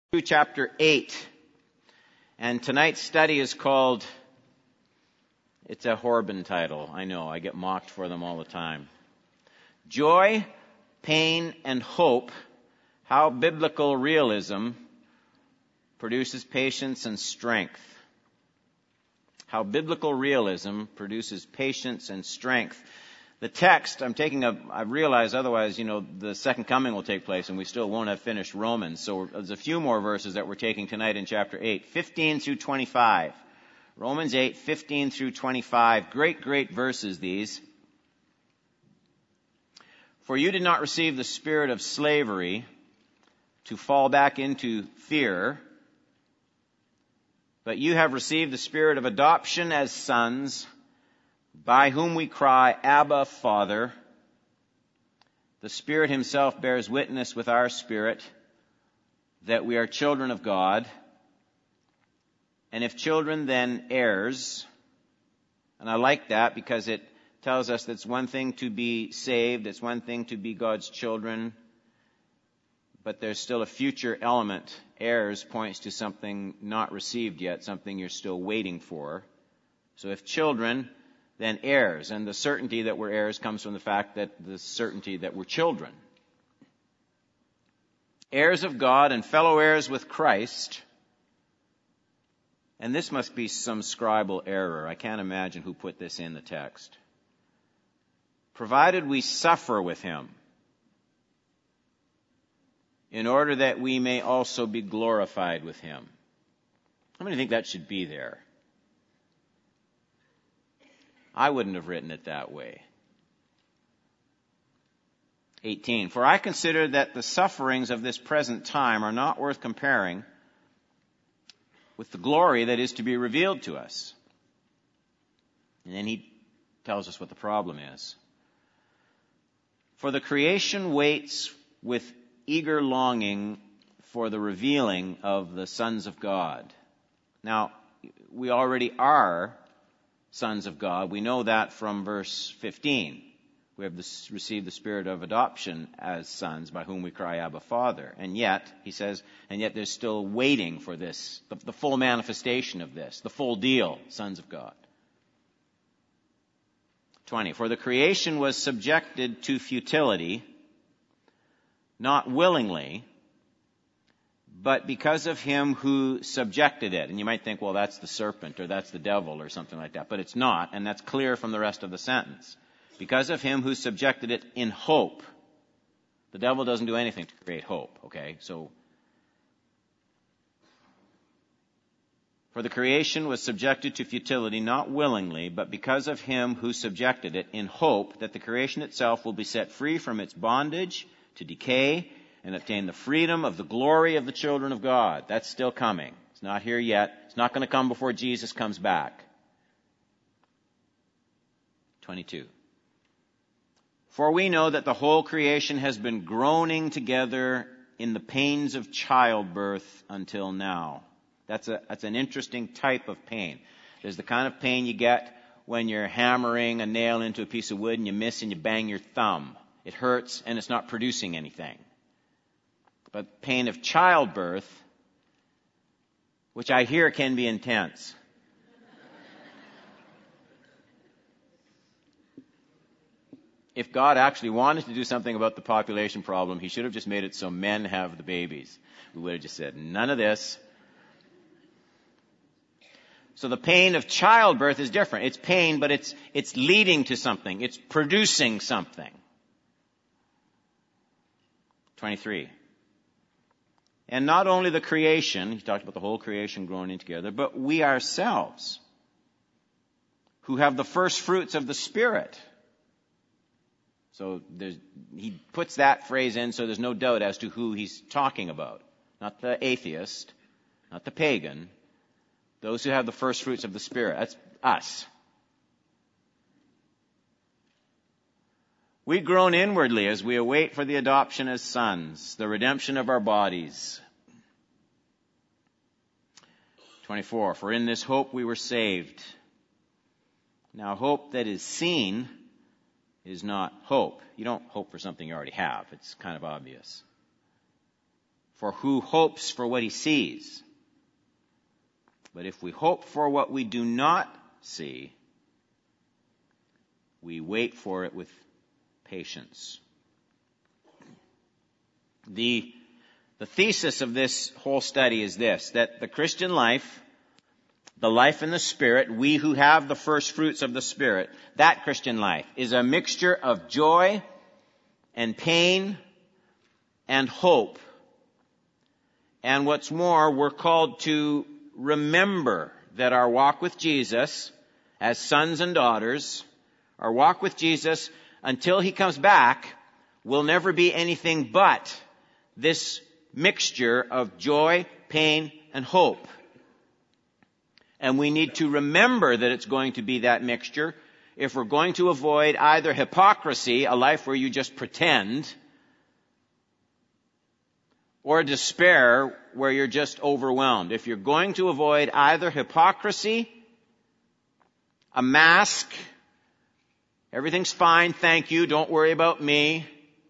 Chapter 8. And tonight's study is called, it's a Horban title. I know, I get mocked for them all the time. Joy, Pain, and Hope, How Biblical Realism Produces Patience and Strength. How Biblical Realism Produces Patience and Strength. The text, I realize otherwise, the second coming will take place and we still won't have finished Romans. So there's a few more verses that we're taking tonight in chapter 8, 15 through 25. Romans 8, 15 through 25. Great verses these. For you did not receive the spirit of slavery to fall back into fear, but you have received the spirit of adoption as sons, by whom we cry, Abba, Father. The Spirit himself bears witness with our spirit that we are children of God. And if children, then heirs. And I like that because it tells us that it's one thing to be saved, it's one thing to be God's children, but there's still a future element. Heirs points to something not received yet, something you're still waiting for. So if children, then heirs. And the certainty that we're heirs comes from the fact that the certainty that we're children. Heirs of God and fellow heirs with Christ. And this must be some scribal error. I can't imagine who put this in the text. Provided we suffer with him, in order that we may also be glorified with him. How many think that should be there? I wouldn't have written it that way. 18. For I consider that the sufferings of this present time are not worth comparing with the glory that is to be revealed to us. And then he tells us what the problem is. For the creation waits with eager longing for the revealing of the sons of God. Now, we already are sons of God. We know that from verse 15. We have received the spirit of adoption as sons, by whom we cry, Abba, Father. And yet, he says, there's still waiting for this, the full manifestation of this, the full deal, sons of God. 20. For the creation was subjected to futility, not willingly, but because of him who subjected it. And you might think, well, that's the serpent or that's the devil or something like that. But it's not, and that's clear from the rest of the sentence. Because of him who subjected it in hope. The devil doesn't do anything to create hope, okay? So, for the creation was subjected to futility, not willingly, but because of him who subjected it in hope that the creation itself will be set free from its bondage to decay and obtain the freedom of the glory of the children of God. That's still coming. It's not here yet. It's not going to come before Jesus comes back. 22. For we know that the whole creation has been groaning together in the pains of childbirth until now. That's an interesting type of pain. There's the kind of pain you get when you're hammering a nail into a piece of wood and you miss and you bang your thumb. It hurts and it's not producing anything. But pain of childbirth, which I hear can be intense. If God actually wanted to do something about the population problem, he should have just made it so men have the babies. We would have just said, none of this. So the pain of childbirth is different. It's pain, but it's leading to something. It's producing something. 23. And not only the creation, he talked about the whole creation groaning together, but we ourselves, who have the first fruits of the Spirit. So he puts that phrase in so there's no doubt as to who he's talking about. Not the atheist, not the pagan. Those who have the first fruits of the Spirit. That's us. We groan inwardly as we await for the adoption as sons, the redemption of our bodies. 24. For in this hope we were saved. Now hope that is seen is not hope. You don't hope for something you already have. It's kind of obvious. For who hopes for what he sees? But if we hope for what we do not see, we wait for it with patience. The thesis of this whole study is this, that the Christian life, the life in the Spirit, we who have the first fruits of the Spirit, that Christian life is a mixture of joy and pain and hope. And what's more, we're called to remember that our walk with Jesus, as sons and daughters, our walk with Jesus until he comes back will never be anything but this mixture of joy, pain, and hope. And we need to remember that it's going to be that mixture if we're going to avoid either hypocrisy, a life where you just pretend, or despair, where you're just overwhelmed. If you're going to avoid either hypocrisy, a mask, everything's fine, thank you, don't worry about me,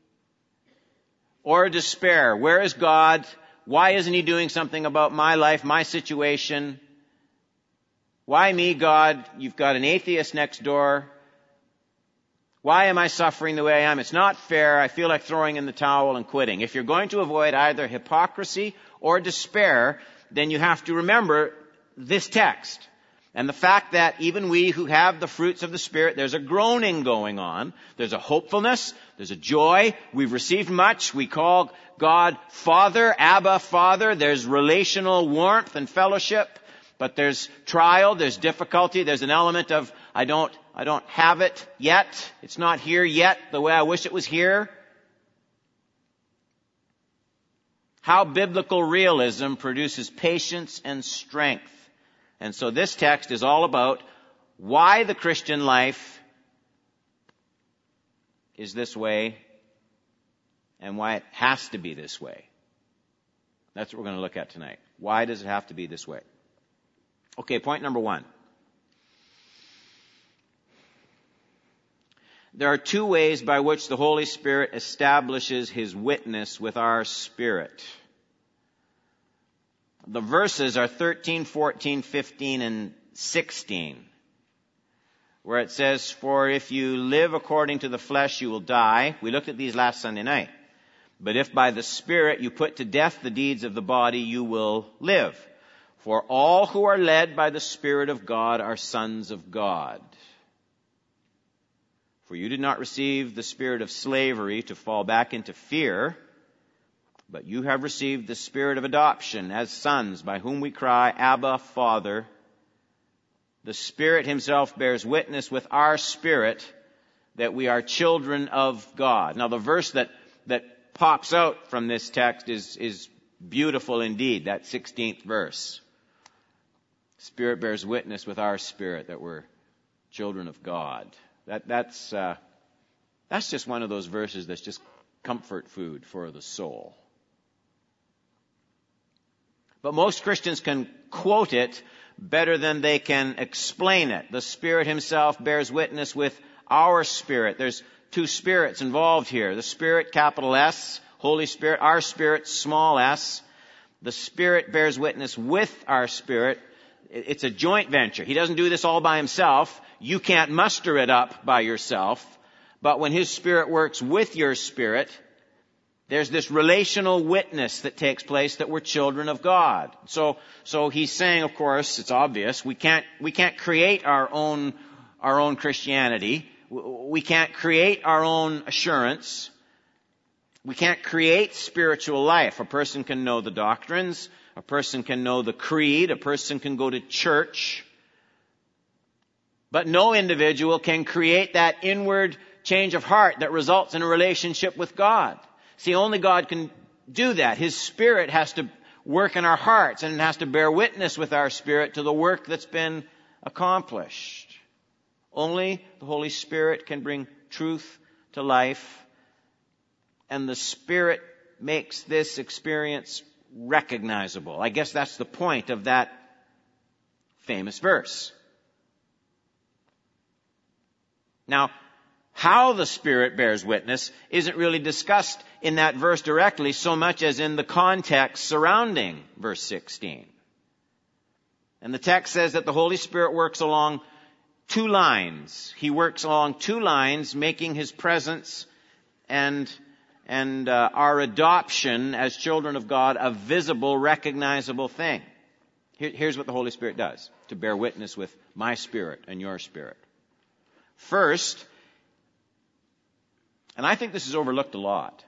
or despair, where is God? Why isn't he doing something about my life, my situation? Why me, God? You've got an atheist next door. Why am I suffering the way I am? It's not fair. I feel like throwing in the towel and quitting. If you're going to avoid either hypocrisy or despair, then you have to remember this text. And the fact that even we who have the fruits of the Spirit, there's a groaning going on. There's a hopefulness. There's a joy. We've received much. We call God Father, Abba, Father. There's relational warmth and fellowship. But there's trial, there's difficulty, there's an element of, I don't have it yet. It's not here yet the way I wish it was here. How biblical realism produces patience and strength. And so this text is all about why the Christian life is this way and why it has to be this way. That's what we're going to look at tonight. Why does it have to be this way? Okay, point number 1. There are two ways by which the Holy Spirit establishes his witness with our spirit. The verses are 13, 14, 15, and 16, where it says, "For if you live according to the flesh, you will die." We looked at these last Sunday night. "But if by the Spirit you put to death the deeds of the body, you will live. For all who are led by the Spirit of God are sons of God. For you did not receive the spirit of slavery to fall back into fear, but you have received the Spirit of adoption as sons, by whom we cry, Abba, Father. The Spirit himself bears witness with our spirit that we are children of God." Now the verse that pops out from this text is beautiful indeed, that 16th verse. Spirit bears witness with our spirit that we're children of God. That's just one of those verses that's just comfort food for the soul. But most Christians can quote it better than they can explain it. The Spirit himself bears witness with our spirit. There's two spirits involved here. The Spirit, capital S, Holy Spirit, our spirit, small s. The Spirit bears witness with our spirit. It's a joint venture. He doesn't do this all by himself. You can't muster it up by yourself. But when his Spirit works with your spirit, there's this relational witness that takes place that we're children of God. So he's saying, of course, it's obvious, we can't create our own Christianity. We can't create our own assurance. We can't create spiritual life. A person can know the doctrines. A person can know the creed. A person can go to church. But no individual can create that inward change of heart that results in a relationship with God. See, only God can do that. His Spirit has to work in our hearts, and it has to bear witness with our spirit to the work that's been accomplished. Only the Holy Spirit can bring truth to life, and the Spirit makes this experience recognizable. I guess that's the point of that famous verse. Now, how the Spirit bears witness isn't really discussed in that verse directly so much as in the context surrounding verse 16. And the text says that the Holy Spirit works along two lines. He works along two lines, making his presence and our adoption as children of God a visible, recognizable thing. Here's what the Holy Spirit does to bear witness with my spirit and your spirit. First, and I think this is overlooked a lot.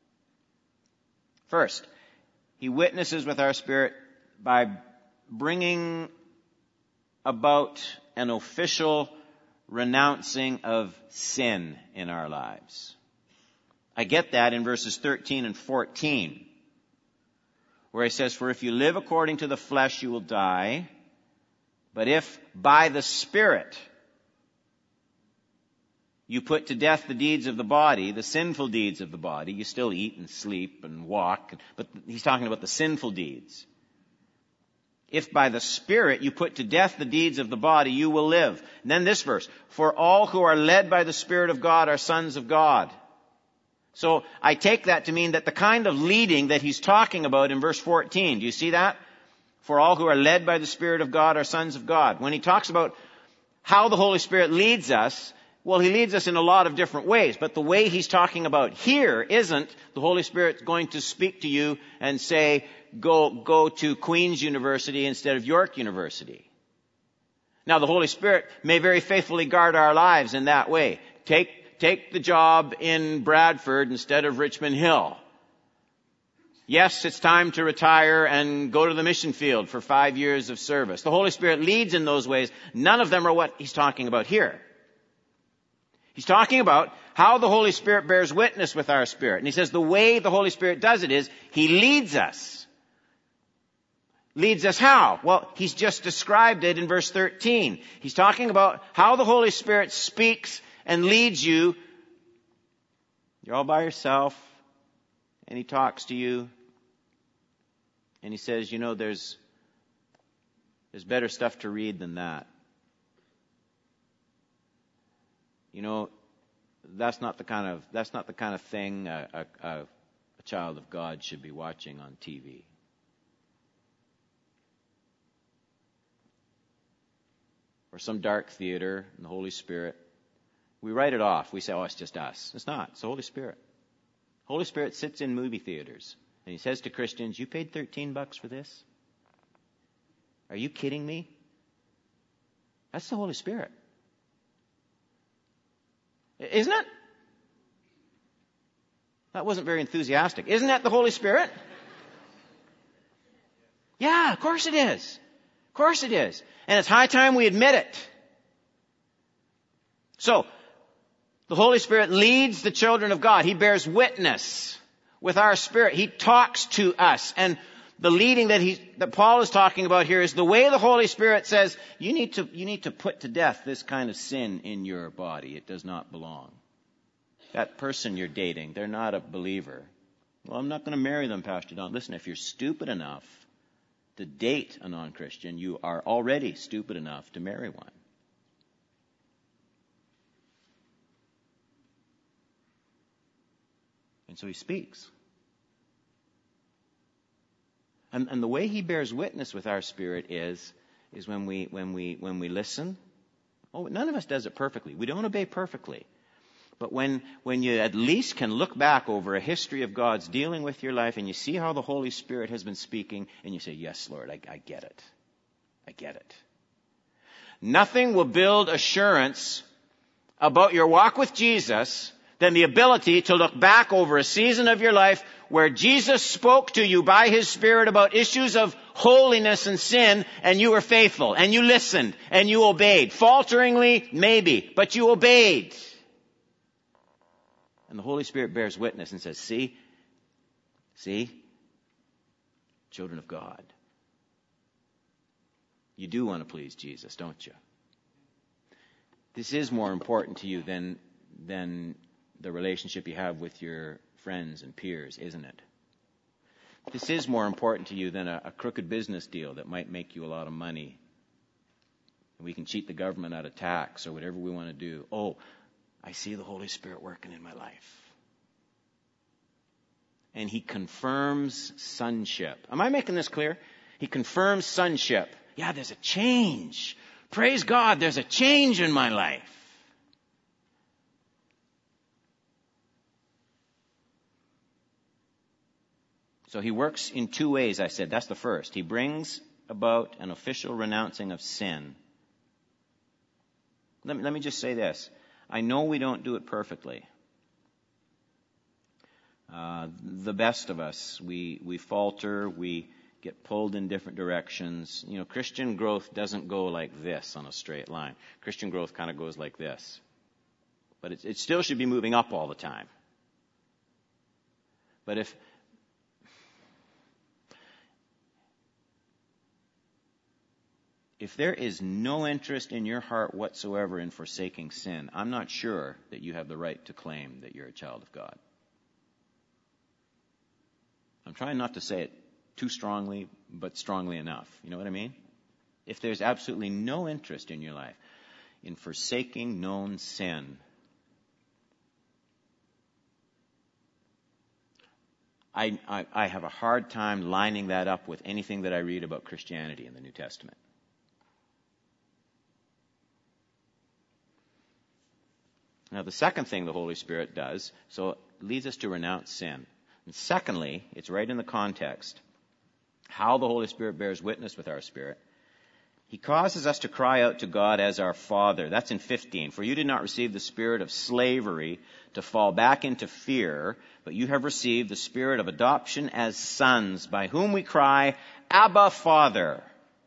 First, he witnesses with our spirit by bringing about an official renouncing of sin in our lives. I get that in verses 13 and 14, where he says, "For if you live according to the flesh, you will die. But if by the Spirit you put to death the deeds of the body, the sinful deeds of the body," you still eat and sleep and walk, but he's talking about the sinful deeds. "If by the Spirit you put to death the deeds of the body, you will live." And then this verse, "For all who are led by the Spirit of God are sons of God." So I take that to mean that the kind of leading that he's talking about in verse 14, do you see that? "For all who are led by the Spirit of God are sons of God." When he talks about how the Holy Spirit leads us, well, he leads us in a lot of different ways. But the way he's talking about here isn't the Holy Spirit going to speak to you and say, go to Queen's University instead of York University. Now, the Holy Spirit may very faithfully guard our lives in that way. Take the job in Bradford instead of Richmond Hill. Yes, it's time to retire and go to the mission field for 5 years of service. The Holy Spirit leads in those ways. None of them are what he's talking about here. He's talking about how the Holy Spirit bears witness with our spirit. And he says the way the Holy Spirit does it is he leads us. Leads us how? Well, he's just described it in verse 13. He's talking about how the Holy Spirit speaks and leads you. You're all by yourself, and he talks to you, and he says, there's better stuff to read than that. That's not the kind of thing a child of God should be watching on TV. Or some dark theater and the Holy Spirit. We write it off. We say, it's just us. It's not. It's the Holy Spirit. Holy Spirit sits in movie theaters and he says to Christians, "You paid $13 for this? Are you kidding me?" That's the Holy Spirit. Isn't it? That wasn't very enthusiastic. Isn't that the Holy Spirit? Yeah, of course it is. Of course it is. And it's high time we admit it. So, the Holy Spirit leads the children of God. He bears witness with our spirit. He talks to us. And the leading that Paul is talking about here is the way the Holy Spirit says, you need to put to death this kind of sin in your body. It does not belong. That person you're dating, they're not a believer. Well, I'm not going to marry them, Pastor Don. Listen, if you're stupid enough to date a non-Christian, you are already stupid enough to marry one. And so he speaks. And the way he bears witness with our spirit is when we listen. Oh, none of us does it perfectly. We don't obey perfectly. But when you at least can look back over a history of God's dealing with your life and you see how the Holy Spirit has been speaking and you say, "Yes, Lord, I get it. I get it." Nothing will build assurance about your walk with Jesus than the ability to look back over a season of your life where Jesus spoke to you by his Spirit about issues of holiness and sin, and you were faithful, and you listened, and you obeyed. Falteringly, maybe, but you obeyed. And the Holy Spirit bears witness and says, see, children of God, you do want to please Jesus, don't you? This is more important to you than the relationship you have with your friends and peers, isn't it? This is more important to you than a crooked business deal that might make you a lot of money. We can cheat the government out of tax or whatever we want to do. Oh, I see the Holy Spirit working in my life. And he confirms sonship. Am I making this clear? He confirms sonship. Yeah, there's a change. Praise God, there's a change in my life. So he works in two ways, I said. That's the first. He brings about an official renouncing of sin. Let me just say this. I know we don't do it perfectly. The best of us, we falter, we get pulled in different directions. You know, Christian growth doesn't go like this on a straight line. Christian growth kind of goes like this. But it still should be moving up all the time. But if there is no interest in your heart whatsoever in forsaking sin, I'm not sure that you have the right to claim that you're a child of God. I'm trying not to say it too strongly, but strongly enough. You know what I mean? If there's absolutely no interest in your life in forsaking known sin, I have a hard time lining that up with anything that I read about Christianity in the New Testament. Now, the second thing the Holy Spirit does, so it leads us to renounce sin. And secondly, it's right in the context, how the Holy Spirit bears witness with our spirit. He causes us to cry out to God as our Father. That's in 15. For you did not receive the spirit of slavery to fall back into fear, but you have received the spirit of adoption as sons, by whom we cry, Abba, Father.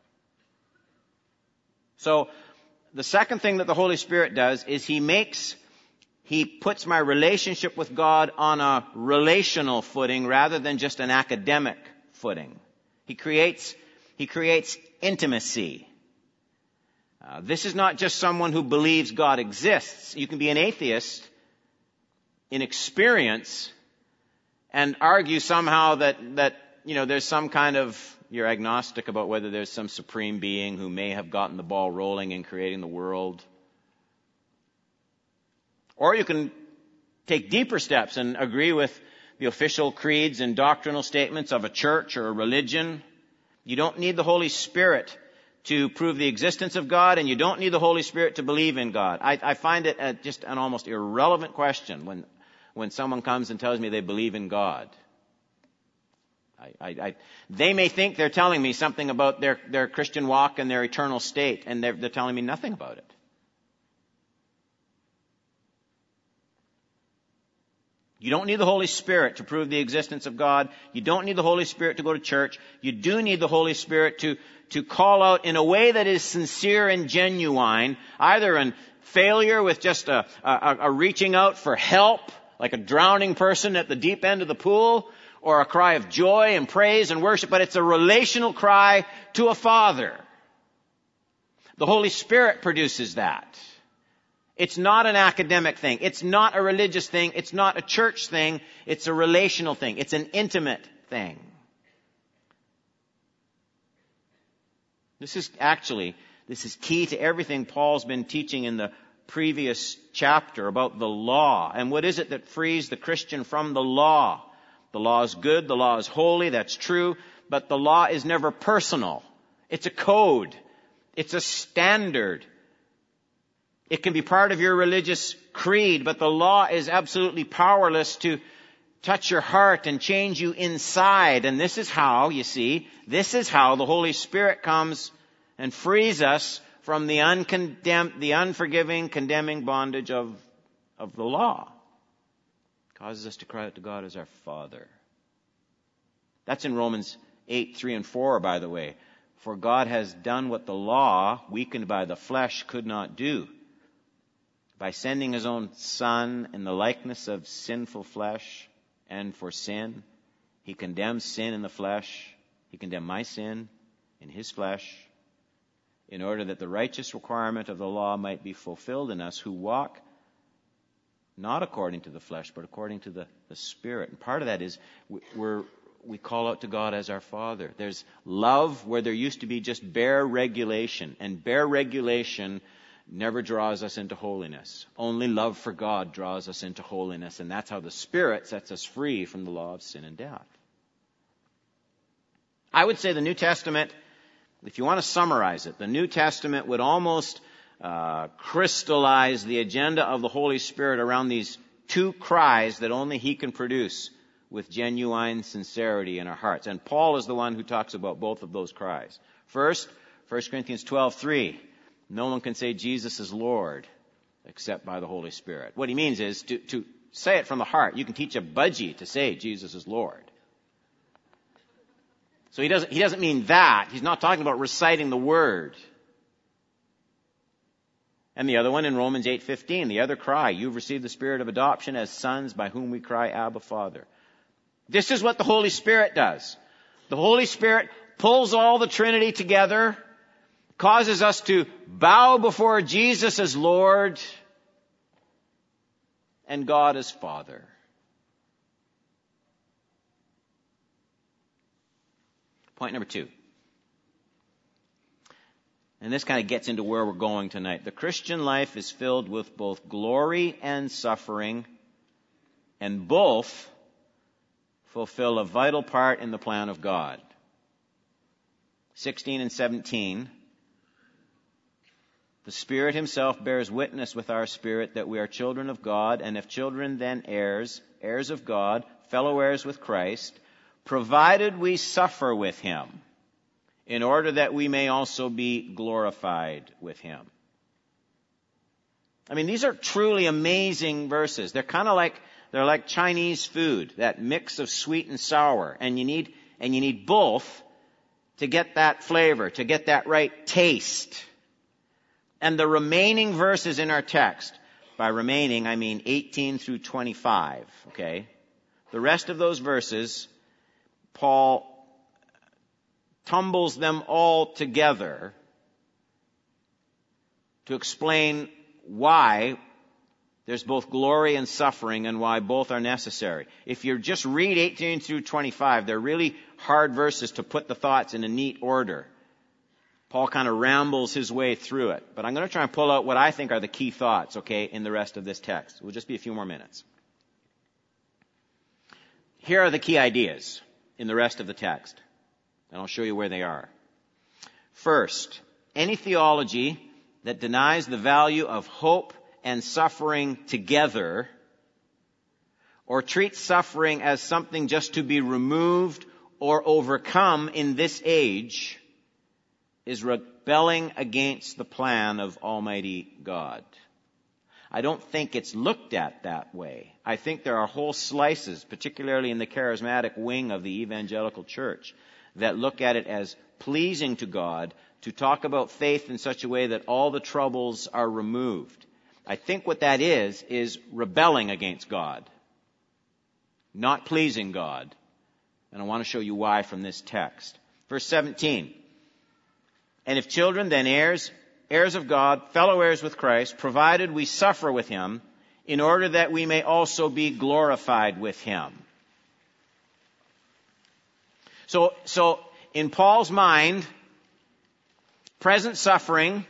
So, the second thing that the Holy Spirit does is He puts my relationship with God on a relational footing rather than just an academic footing. He creates intimacy. This is not just someone who believes God exists. You can be an atheist in experience and argue somehow that there's some kind of, you're agnostic about whether there's some supreme being who may have gotten the ball rolling in creating the world. Or you can take deeper steps and agree with the official creeds and doctrinal statements of a church or a religion. You don't need the Holy Spirit to prove the existence of God, and you don't need the Holy Spirit to believe in God. I find it just an almost irrelevant question when someone comes and tells me they believe in God. They may think they're telling me something about their Christian walk and their eternal state, and they're telling me nothing about it. You don't need the Holy Spirit to prove the existence of God. You don't need the Holy Spirit to go to church. You do need the Holy Spirit to call out in a way that is sincere and genuine, either in failure with just a reaching out for help, like a drowning person at the deep end of the pool, or a cry of joy and praise and worship, but it's a relational cry to a Father. The Holy Spirit produces that. It's not an academic thing. It's not a religious thing. It's not a church thing. It's a relational thing. It's an intimate thing. This is key to everything Paul's been teaching in the previous chapter about the law. And what is it that frees the Christian from the law? The law is good. The law is holy. That's true. But the law is never personal. It's a code. It's a standard. It can be part of your religious creed, but the law is absolutely powerless to touch your heart and change you inside. And this is how, the Holy Spirit comes and frees us from the unforgiving, condemning bondage of the law. Causes us to cry out to God as our Father. That's in Romans 8:3-4, by the way. For God has done what the law, weakened by the flesh, could not do. By sending His own Son in the likeness of sinful flesh, and for sin, He condemns sin in the flesh. He condemned my sin in His flesh, in order that the righteous requirement of the law might be fulfilled in us who walk not according to the flesh, but according to the Spirit. And part of that is we call out to God as our Father. There's love where there used to be just bare regulation. And bare regulation never draws us into holiness. Only love for God draws us into holiness, and that's how the Spirit sets us free from the law of sin and death. I would say the New Testament, if you want to summarize it, the New Testament would almost crystallize the agenda of the Holy Spirit around these two cries that only He can produce with genuine sincerity in our hearts. And Paul is the one who talks about both of those cries. First, 1 Corinthians 12:3. No one can say Jesus is Lord except by the Holy Spirit. What he means is to say it from the heart. You can teach a budgie to say Jesus is Lord. So he doesn't mean that. He's not talking about reciting the word. And the other one in Romans 8:15, the other cry, you've received the Spirit of adoption as sons by whom we cry, Abba, Father. This is what the Holy Spirit does. The Holy Spirit pulls all the Trinity together, causes us to bow before Jesus as Lord and God as Father. Point number 2. And this kind of gets into where we're going tonight. The Christian life is filled with both glory and suffering, and both fulfill a vital part in the plan of God. 16 and 17. The Spirit Himself bears witness with our spirit that we are children of God, and if children, then heirs, heirs of God, fellow heirs with Christ, provided we suffer with Him, in order that we may also be glorified with Him. I mean, these are truly amazing verses. They're like Chinese food, that mix of sweet and sour, and you need both to get that flavor, to get that right taste. And the remaining verses in our text, by remaining I mean 18 through 25, okay? The rest of those verses, Paul tumbles them all together to explain why there's both glory and suffering and why both are necessary. If you just read 18 through 25, they're really hard verses to put the thoughts in a neat order. Paul kind of rambles his way through it. But I'm going to try and pull out what I think are the key thoughts, okay, in the rest of this text. It will just be a few more minutes. Here are the key ideas in the rest of the text. And I'll show you where they are. First, any theology that denies the value of hope and suffering together, or treats suffering as something just to be removed or overcome in this age, is rebelling against the plan of Almighty God. I don't think it's looked at that way. I think there are whole slices, particularly in the charismatic wing of the evangelical church, that look at it as pleasing to God to talk about faith in such a way that all the troubles are removed. I think what that is rebelling against God, not pleasing God. And I want to show you why from this text. Verse 17. And if children, then heirs, heirs of God, fellow heirs with Christ, provided we suffer with Him, in order that we may also be glorified with Him. So in Paul's mind, present suffering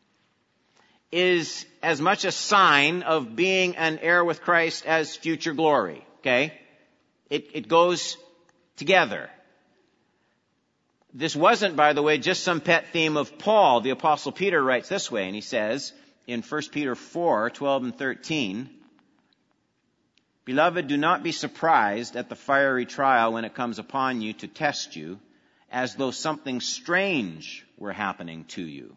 is as much a sign of being an heir with Christ as future glory. Okay? It goes together. This wasn't, by the way, just some pet theme of Paul. The Apostle Peter writes this way, and he says in 1 Peter 4:12 and 13, Beloved, do not be surprised at the fiery trial when it comes upon you to test you, as though something strange were happening to you.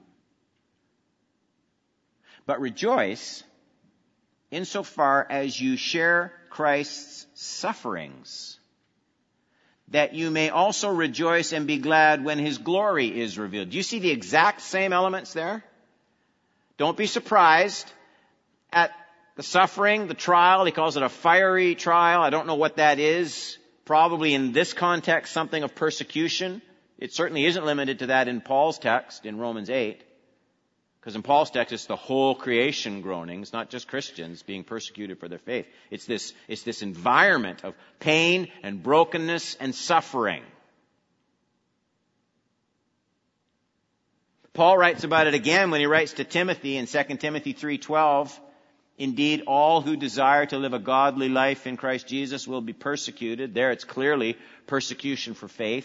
But rejoice insofar as you share Christ's sufferings, that you may also rejoice and be glad when His glory is revealed. Do you see the exact same elements there? Don't be surprised at the suffering, the trial. He calls it a fiery trial. I don't know what that is. Probably in this context, something of persecution. It certainly isn't limited to that in Paul's text in Romans 8. Because in Paul's text, it's the whole creation groaning. It's not just Christians being persecuted for their faith. It's this environment of pain and brokenness and suffering. Paul writes about it again when he writes to Timothy in 2 Timothy 3:12. Indeed, all who desire to live a godly life in Christ Jesus will be persecuted. There it's clearly persecution for faith.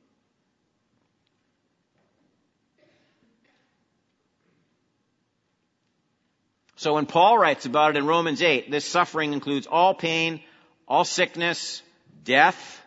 So when Paul writes about it in Romans 8, this suffering includes all pain, all sickness, death,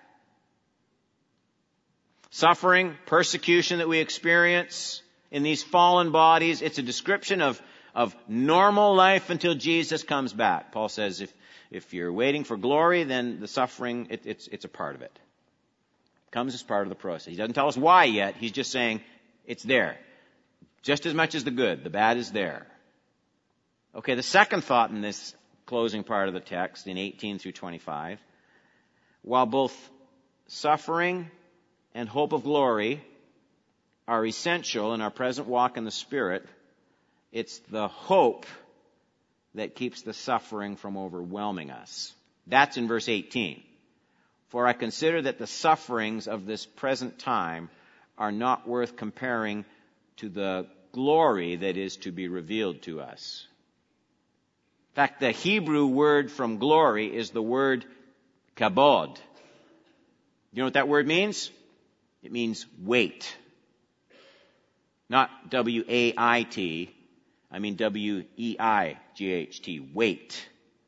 suffering, persecution that we experience in these fallen bodies. It's a description of normal life until Jesus comes back. Paul says if you're waiting for glory, then the suffering, it's a part of it. It comes as part of the process. He doesn't tell us why yet. He's just saying it's there. Just as much as the good, the bad is there. Okay, the second thought in this closing part of the text, in 18 through 25, while both suffering and hope of glory are essential in our present walk in the Spirit, it's the hope that keeps the suffering from overwhelming us. That's in verse 18. For I consider that the sufferings of this present time are not worth comparing to the glory that is to be revealed to us. In fact, the Hebrew word from glory is the word kabod. You know what that word means? It means weight. Not W-A-I-T. I mean W-E-I-G-H-T. Weight.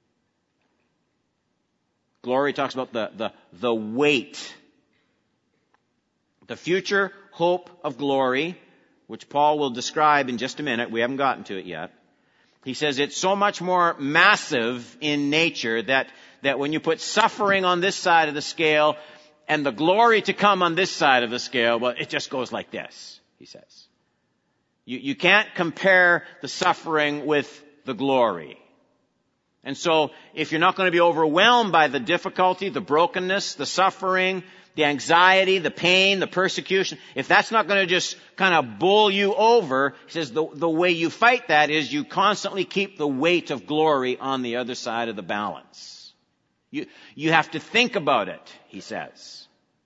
Glory talks about the weight. The future hope of glory, which Paul will describe in just a minute. We haven't gotten to it yet. He says it's so much more massive in nature that when you put suffering on this side of the scale and the glory to come on this side of the scale, well, it just goes like this, he says. You can't compare the suffering with the glory. And so if you're not going to be overwhelmed by the difficulty, the brokenness, the suffering, the anxiety, the pain, the persecution, if that's not going to just kind of bowl you over, he says the way you fight that is you constantly keep the weight of glory on the other side of the balance. You have to think about it, he says.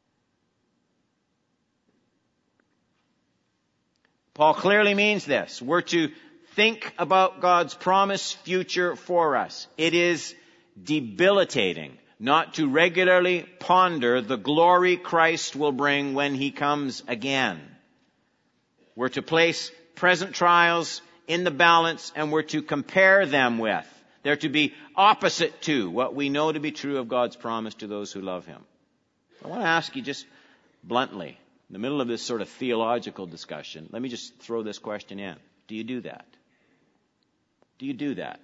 Paul clearly means this. We're to think about God's promised future for us. It is debilitating not to regularly ponder the glory Christ will bring when he comes again. We're to place present trials in the balance and we're to compare them with. They're to be opposite to what we know to be true of God's promise to those who love him. I want to ask you just bluntly, in the middle of this sort of theological discussion, let me just throw this question in. Do you do that? Do you do that?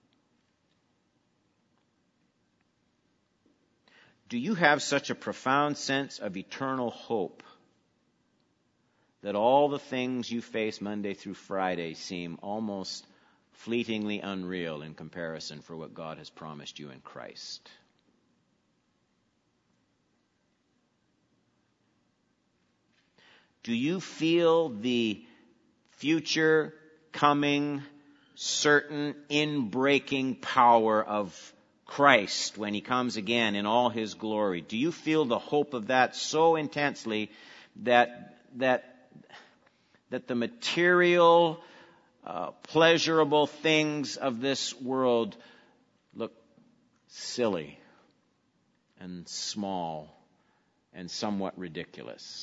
Do you have such a profound sense of eternal hope that all the things you face Monday through Friday seem almost fleetingly unreal in comparison for what God has promised you in Christ? Do you feel the future coming, certain, in-breaking power of Christ when he comes again in all his glory? Do you feel the hope of that so intensely that the material, pleasurable things of this world look silly and small and somewhat ridiculous?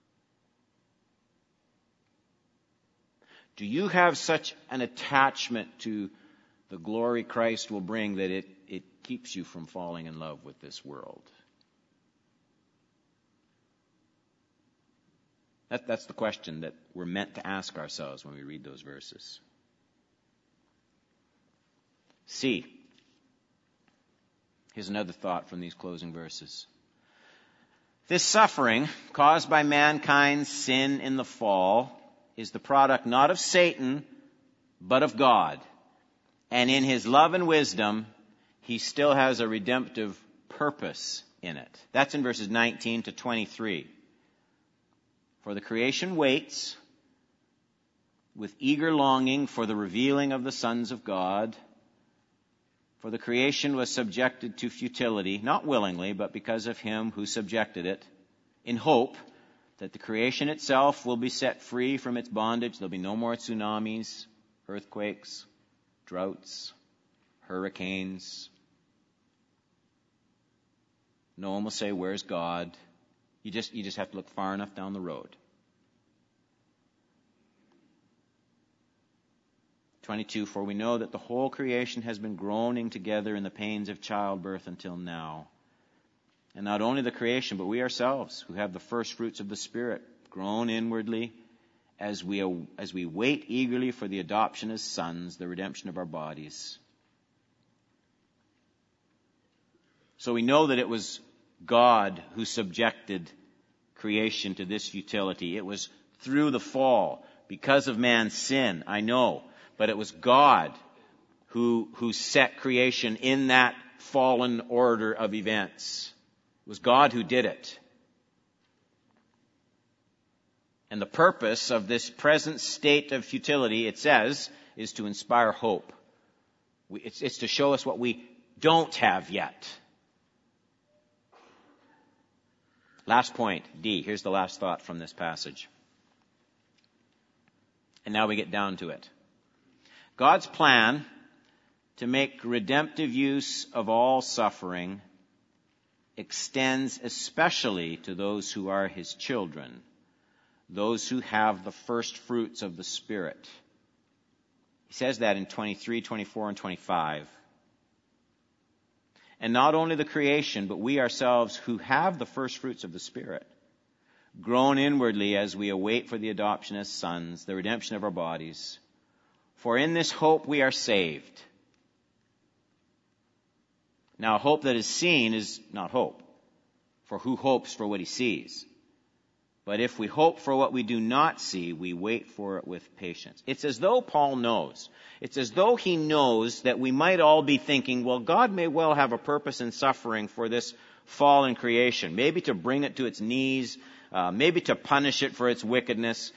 Do you have such an attachment to the glory Christ will bring that it keeps you from falling in love with this world? That's the question that we're meant to ask ourselves when we read those verses. C. Here's another thought from these closing verses. This suffering caused by mankind's sin in the fall is the product not of Satan, but of God. And in his love and wisdom, he still has a redemptive purpose in it. That's in verses 19 to 23. For the creation waits with eager longing for the revealing of the sons of God. For the creation was subjected to futility, not willingly, but because of him who subjected it, in hope that the creation itself will be set free from its bondage. There'll be no more tsunamis, earthquakes, droughts, hurricanes. No one will say, "Where's God?" You just have to look far enough down the road. 22, for we know that the whole creation has been groaning together in the pains of childbirth until now. And not only the creation, but we ourselves, who have the first fruits of the Spirit, groan inwardly as we wait eagerly for the adoption as sons, the redemption of our bodies. So we know that it was God who subjected creation to this futility. It was through the fall, because of man's sin, I know. But it was God who set creation in that fallen order of events. It was God who did it. And the purpose of this present state of futility, it says, is to inspire hope. It's to show us what we don't have yet. Last point, D. Here's the last thought from this passage. And now we get down to it. God's plan to make redemptive use of all suffering extends especially to those who are His children, those who have the first fruits of the Spirit. He says that in 23, 24, and 25. And not only the creation, but we ourselves who have the first fruits of the Spirit, groan inwardly as we await for the adoption as sons, the redemption of our bodies. For in this hope we are saved. Now, hope that is seen is not hope, for who hopes for what he sees? But if we hope for what we do not see, we wait for it with patience. It's as though Paul knows. It's as though he knows that we might all be thinking, well, God may well have a purpose in suffering for this fallen creation. Maybe to bring it to its knees, maybe to punish it for its wickedness.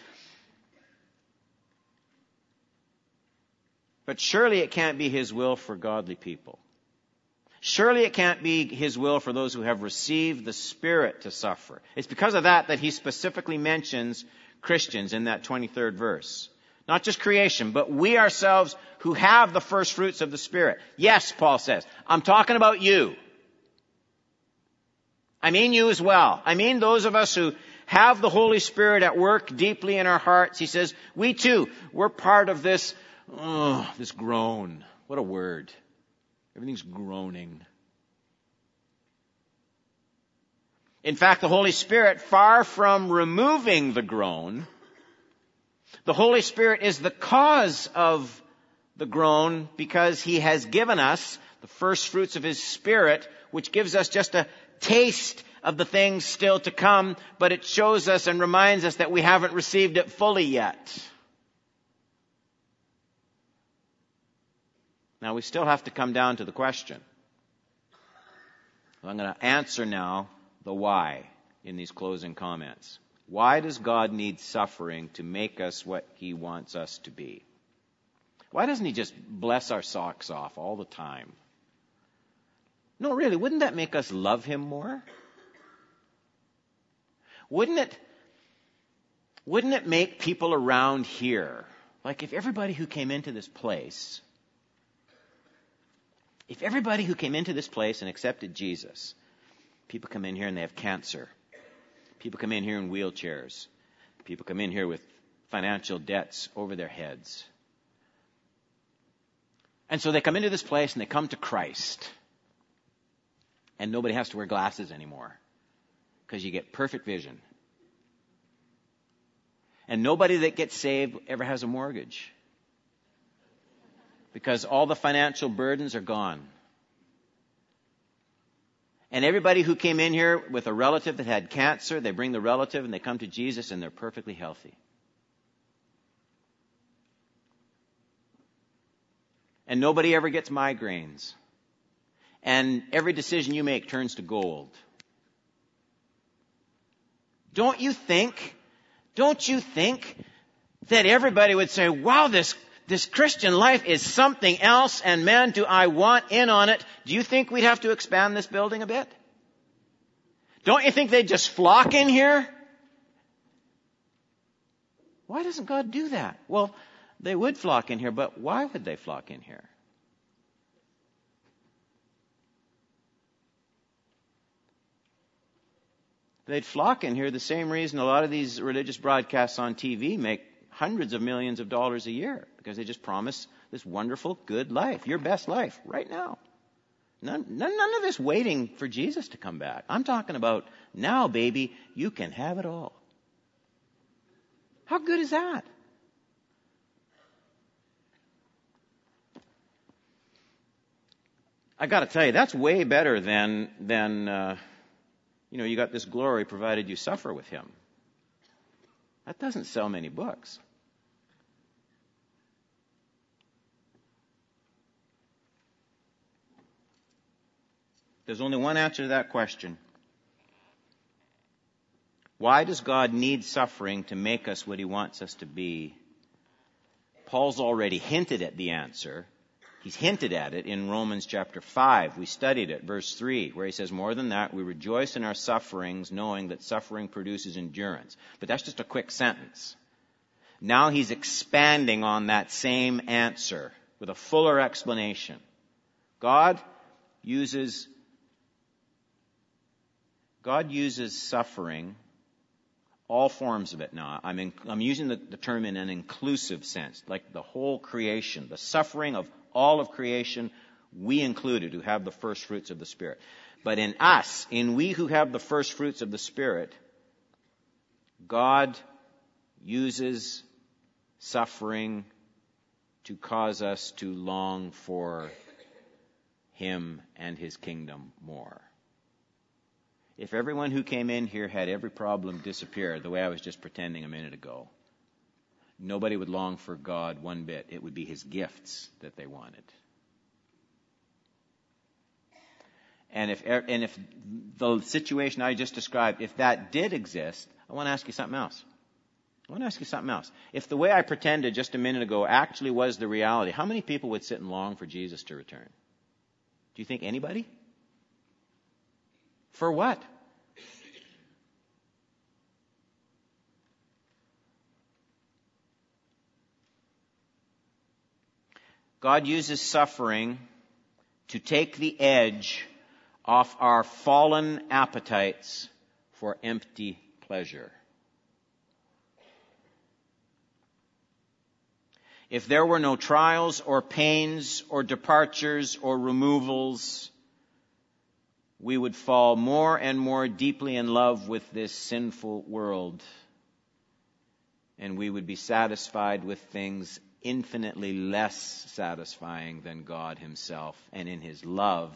But surely it can't be His will for godly people. Surely it can't be His will for those who have received the Spirit to suffer. It's because of that He specifically mentions Christians in that 23rd verse. Not just creation, but we ourselves who have the first fruits of the Spirit. Yes, Paul says, I'm talking about you. I mean you as well. I mean those of us who have the Holy Spirit at work deeply in our hearts. He says, we too, we're part of this groan. What a word. Everything's groaning. In fact, the Holy Spirit, far from removing the groan, the Holy Spirit is the cause of the groan because He has given us the first fruits of His Spirit, which gives us just a taste of the things still to come, but it shows us and reminds us that we haven't received it fully yet. Now, we still have to come down to the question. I'm going to answer now the why in these closing comments. Why does God need suffering to make us what He wants us to be? Why doesn't He just bless our socks off all the time? No, really, wouldn't that make us love Him more? Wouldn't it make people around here, like if everybody who came into this place and accepted Jesus, people come in here and they have cancer. People come in here in wheelchairs. People come in here with financial debts over their heads. And so they come into this place and they come to Christ. And nobody has to wear glasses anymore because you get perfect vision. And nobody that gets saved ever has a mortgage because all the financial burdens are gone. And everybody who came in here with a relative that had cancer, they bring the relative and they come to Jesus and they're perfectly healthy. And nobody ever gets migraines. And every decision you make turns to gold. Don't you think that everybody would say, wow, this Christian life is something else, and man, do I want in on it. Do you think we'd have to expand this building a bit? Don't you think they'd just flock in here? Why doesn't God do that? Well, they would flock in here, but why would they flock in here? They'd flock in here the same reason a lot of these religious broadcasts on TV make hundreds of millions of dollars a year, because they just promise this wonderful, good life, your best life, right now. None of this waiting for Jesus to come back. I'm talking about now, baby, you can have it all. How good is that? I got to tell you, that's way better than you got this glory provided you suffer with him. That doesn't sell many books. There's only one answer to that question. Why does God need suffering to make us what he wants us to be? Paul's already hinted at the answer. He's hinted at it in Romans chapter 5. We studied it, verse 3, where he says, more than that, we rejoice in our sufferings, knowing that suffering produces endurance. But that's just a quick sentence. Now he's expanding on that same answer with a fuller explanation. God uses suffering, all forms of it now. I'm using the term in an inclusive sense, like the whole creation, the suffering of all of creation, we included, who have the first fruits of the Spirit. But in us, in we who have the first fruits of the Spirit, God uses suffering to cause us to long for him and his kingdom more. If everyone who came in here had every problem disappear, the way I was just pretending a minute ago, nobody would long for God one bit. It would be his gifts that they wanted. And if the situation I just described, if that did exist, I want to ask you something else. If the way I pretended just a minute ago actually was the reality, how many people would sit and long for Jesus to return? Do you think anybody? For what? God uses suffering to take the edge off our fallen appetites for empty pleasure. If there were no trials or pains or departures or removals, we would fall more and more deeply in love with this sinful world, and we would be satisfied with things infinitely less satisfying than God himself. And in his love,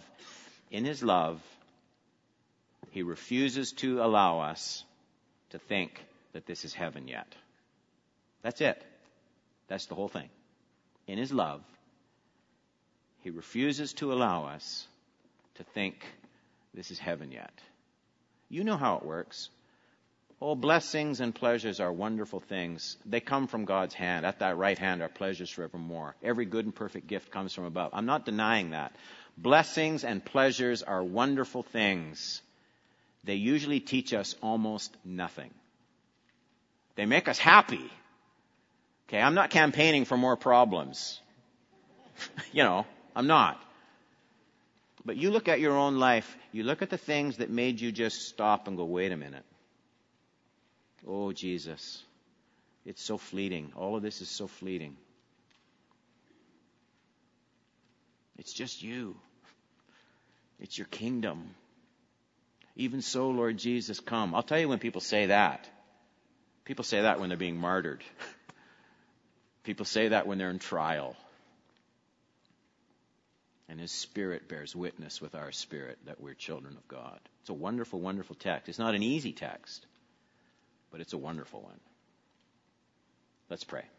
he refuses to allow us to think that this is heaven yet. That's it. That's the whole thing. In his love, he refuses to allow us to think this is heaven yet. You know how it works. Oh, blessings and pleasures are wonderful things. They come from God's hand. At that right hand are pleasures forevermore. Every good and perfect gift comes from above. I'm not denying that. Blessings and pleasures are wonderful things. They usually teach us almost nothing. They make us happy. Okay, I'm not campaigning for more problems. I'm not. But you look at your own life, you look at the things that made you just stop and go, wait a minute. Oh, Jesus, it's so fleeting. All of this is so fleeting. It's just you. It's your kingdom. Even so, Lord Jesus, come. I'll tell you when people say that. People say that when they're being martyred. People say that when they're in trial. And his Spirit bears witness with our spirit that we're children of God. It's a wonderful, wonderful text. It's not an easy text, but it's a wonderful one. Let's pray.